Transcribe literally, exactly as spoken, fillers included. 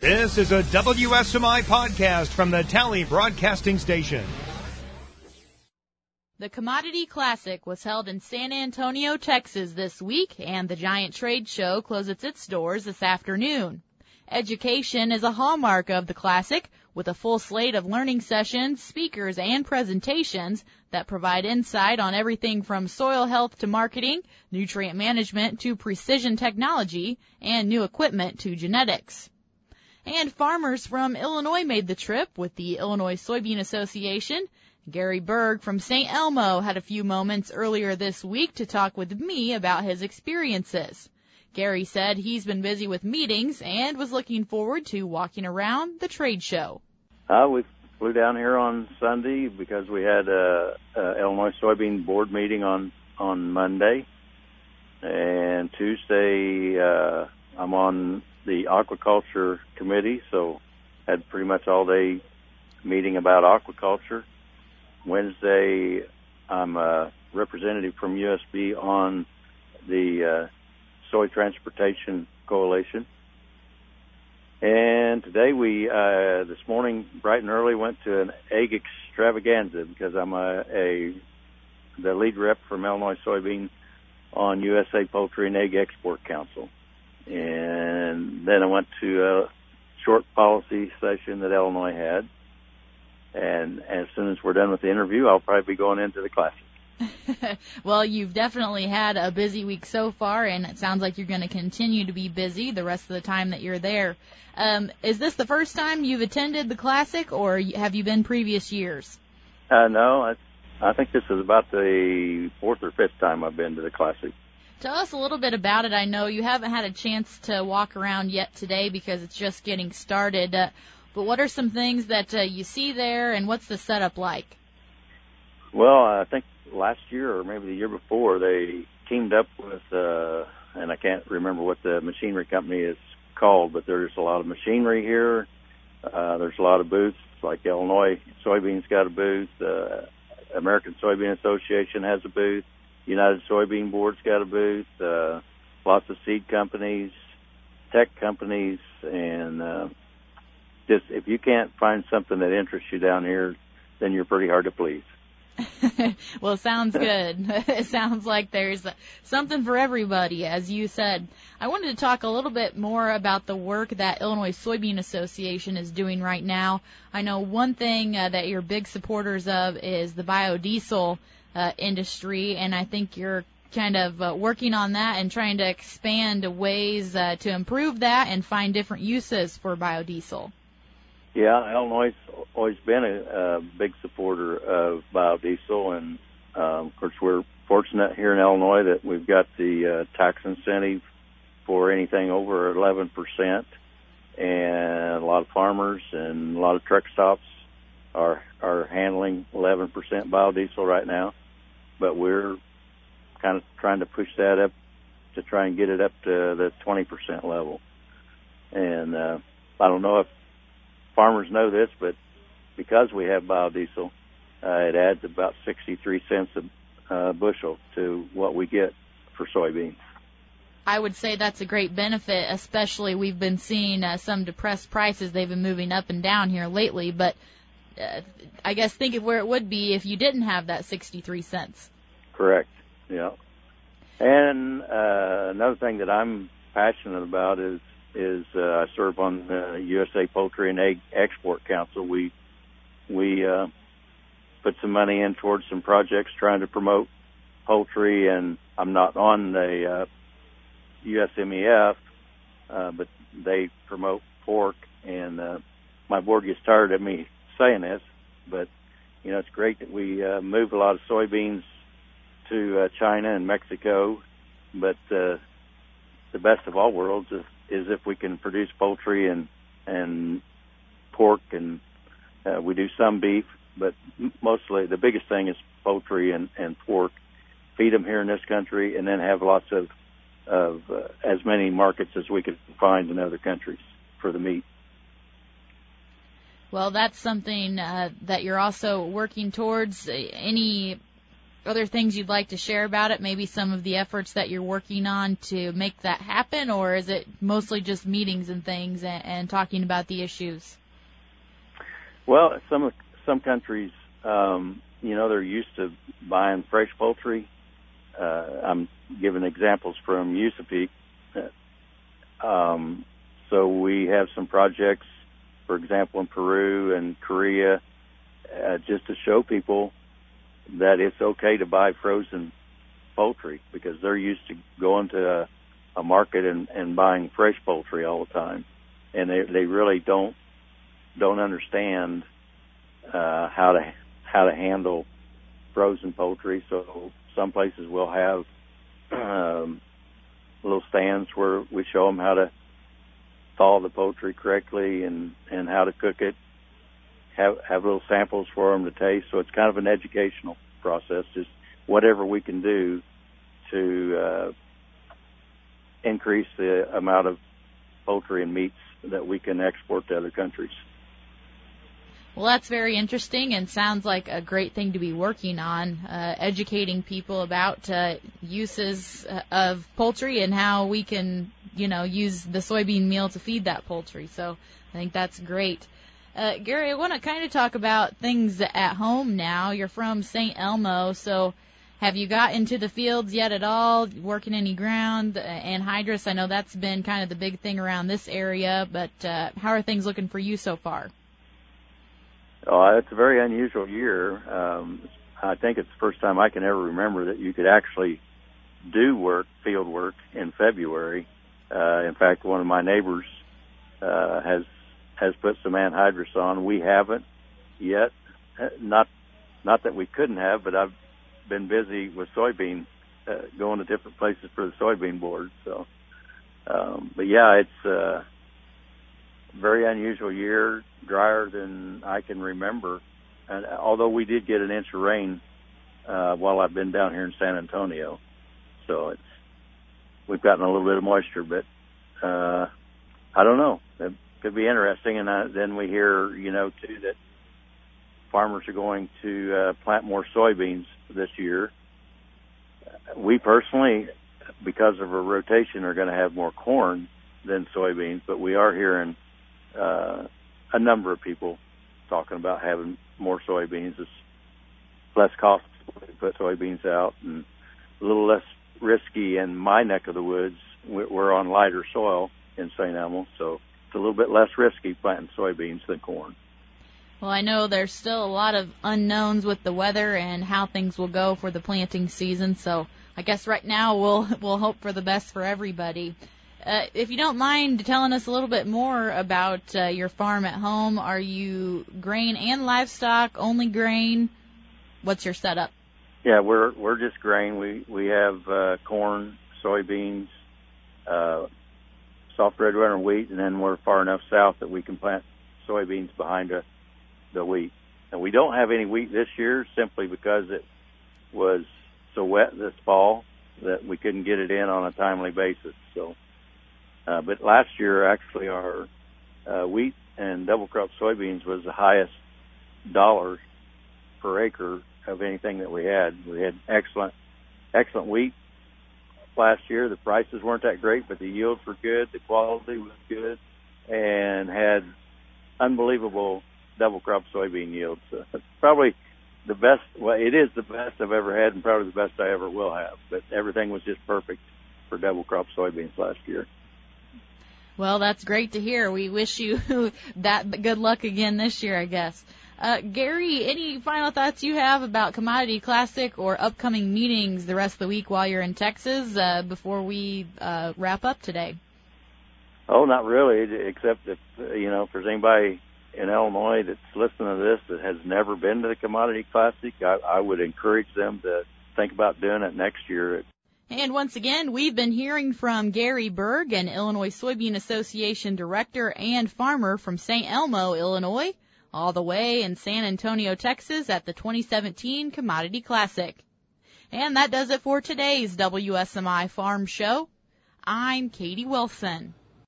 This is a W S M I podcast from the Tally Broadcasting Station. The Commodity Classic was held in San Antonio, Texas this week, and the giant trade show closes its doors this afternoon. Education is a hallmark of the Classic, with a full slate of learning sessions, speakers, and presentations that provide insight on everything from soil health to marketing, nutrient management to precision technology, and new equipment to genetics. And farmers from Illinois made the trip with the Illinois Soybean Association. Gary Berg from Saint Elmo had a few moments earlier this week to talk with me about his experiences. Gary said he's been busy with meetings and was looking forward to walking around the trade show. Uh, we flew down here on Sunday because we had a, a Illinois Soybean Board meeting on, on Monday. And Tuesday, uh, I'm on the aquaculture committee, so had pretty much all day meeting about aquaculture. Wednesday, I'm a representative from U S B on the uh, Soy Transportation Coalition. And today we, uh, this morning, bright and early, went to an egg extravaganza because I'm a, a the lead rep from Illinois Soybean on U S A Poultry and Egg Export Council. And then I went to a short policy session that Illinois had. And as soon as we're done with the interview, I'll probably be going into the Classic. Well, you've definitely had a busy week so far, and it sounds like you're going to continue to be busy the rest of the time that you're there. Um, is this the first time you've attended the Classic, or have you been previous years? Uh, no, I, I think this is about the fourth or fifth time I've been to the Classic. Tell us a little bit about it. I know you haven't had a chance to walk around yet today because it's just getting started. Uh, but what are some things that uh, you see there, and what's the setup like? Well, I think last year or maybe the year before, they teamed up with, uh, and I can't remember what the machinery company is called, but there's a lot of machinery here. Uh, there's a lot of booths, like Illinois Soybeans got a booth. Uh, American Soybean Association has a booth. United Soybean Board's got a booth, uh, lots of seed companies, tech companies, and uh, just if you can't find something that interests you down here, then you're pretty hard to please. Well, sounds good. It sounds like there's something for everybody, as you said. I wanted to talk a little bit more about the work that Illinois Soybean Association is doing right now. I know one thing uh, that you're big supporters of is the biodiesel Uh, industry, and I think you're kind of uh, working on that and trying to expand ways uh, to improve that and find different uses for biodiesel. Yeah, Illinois has always been a, a big supporter of biodiesel, and um, of course we're fortunate here in Illinois that we've got the uh, tax incentive for anything over eleven percent, and a lot of farmers and a lot of truck stops are are handling eleven percent biodiesel right now. But we're kind of trying to push that up to try and get it up to the twenty percent level. And uh, I don't know if farmers know this, but because we have biodiesel, uh, it adds about sixty-three cents a uh, bushel to what we get for soybeans. I would say that's a great benefit, especially we've been seeing uh, some depressed prices. They've been moving up and down here lately, but uh, I guess think of where it would be if you didn't have that sixty-three cents. Correct, yeah. And uh, another thing that I'm passionate about is is uh, I serve on the U S A Poultry and Egg Export Council. We we uh, put some money in towards some projects trying to promote poultry, and I'm not on the uh, U S M E F, uh, but they promote pork, and uh, my board gets tired of me saying this, but you know, it's great that we uh, move a lot of soybeans to uh, China and Mexico, but uh, the best of all worlds is, is if we can produce poultry and and pork, and uh, we do some beef, but mostly the biggest thing is poultry and, and pork. Feed them here in this country, and then have lots of of uh, as many markets as we could find in other countries for the meat. Well, that's something uh, that you're also working towards. Any other things you'd like to share about it, maybe some of the efforts that you're working on to make that happen, or is it mostly just meetings and things and, and talking about the issues? Well, some some countries, um, you know, they're used to buying fresh poultry. Uh, I'm giving examples from USAPEC. Um, so we have some projects, for example, in Peru and Korea, uh, just to show people that it's okay to buy frozen poultry, because they're used to going to a, a market and, and buying fresh poultry all the time, and they they really don't don't understand uh, how to how to handle frozen poultry. So some places will have um, little stands where we show them how to thaw the poultry correctly and, and how to cook it. Have have little samples for them to taste. So it's kind of an educational process. Just whatever we can do to uh, increase the amount of poultry and meats that we can export to other countries. Well, that's very interesting and sounds like a great thing to be working on, uh, educating people about uh, uses of poultry and how we can, you know, use the soybean meal to feed that poultry. So I think that's great. Uh, Gary, I want to kind of talk about things at home now. You're from Saint Elmo, so have you got into the fields yet at all, working any ground? Anhydrous, I know that's been kind of the big thing around this area, but uh, how are things looking for you so far? Oh, it's a very unusual year. Um, I think it's the first time I can ever remember that you could actually do work, field work, in February. Uh, in fact, one of my neighbors uh, has has put some anhydrous on. We haven't yet. Not not that we couldn't have, but I've been busy with soybean, uh, going to different places for the soybean board. So, um, but yeah, it's a very unusual year, drier than I can remember. And although we did get an inch of rain uh, while I've been down here in San Antonio, so it's we've gotten a little bit of moisture, but uh, I don't know. It could be interesting. And I, then we hear, you know, too, that farmers are going to uh, plant more soybeans this year. We personally, because of a rotation, are going to have more corn than soybeans, but we are hearing uh, a number of people talking about having more soybeans. It's less costly to put soybeans out and a little less risky in my neck of the woods. We're on lighter soil in Saint Elmo, so it's a little bit less risky planting soybeans than corn. Well, I know there's still a lot of unknowns with the weather and how things will go for the planting season, so I guess right now we'll we'll hope for the best for everybody. Uh, if you don't mind telling us a little bit more about uh, your farm at home, are you grain and livestock, only grain? What's your setup? Yeah, we're we're just grain. We we have uh, corn, soybeans, uh, soft red runner wheat, and then we're far enough south that we can plant soybeans behind a, the wheat. And we don't have any wheat this year simply because it was so wet this fall that we couldn't get it in on a timely basis. So, uh, but last year actually our uh, wheat and double crop soybeans was the highest dollar per acre of anything that we had. We had excellent, excellent wheat last year. The prices weren't that great, but the yields were good, the quality was good, and had unbelievable double crop soybean yields. So it's probably the best, well, it is the best I've ever had and probably the best I ever will have. But everything was just perfect for double crop soybeans last year. Well, that's great to hear. We wish you that good luck again this year, I guess. Uh, Gary, any final thoughts you have about Commodity Classic or upcoming meetings the rest of the week while you're in Texas uh, before we uh, wrap up today? Oh, not really, except if, you know, if there's anybody in Illinois that's listening to this that has never been to the Commodity Classic, I, I would encourage them to think about doing it next year. And once again, we've been hearing from Gary Berg, an Illinois Soybean Association director and farmer from Saint Elmo, Illinois, all the way in San Antonio, Texas at the twenty seventeen Commodity Classic. And that does it for today's W S M I Farm Show. I'm Katie Wilson.